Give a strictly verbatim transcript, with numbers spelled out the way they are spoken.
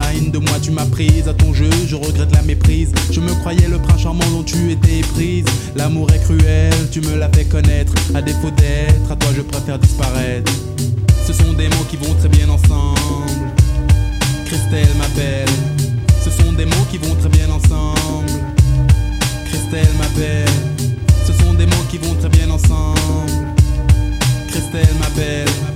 Fine, de moi tu m'as prise à ton jeu, je regrette la méprise. Je me croyais le prince charmant dont tu étais prise. L'amour est cruel, tu me l'as fait connaître. À défaut d'être, à toi je préfère disparaître. Ce sont des mots qui vont très bien ensemble. Christelle ma belle. Ce sont des mots qui vont très bien ensemble. Christelle ma belle. Ce sont des mots qui vont très bien ensemble. Christelle ma belle.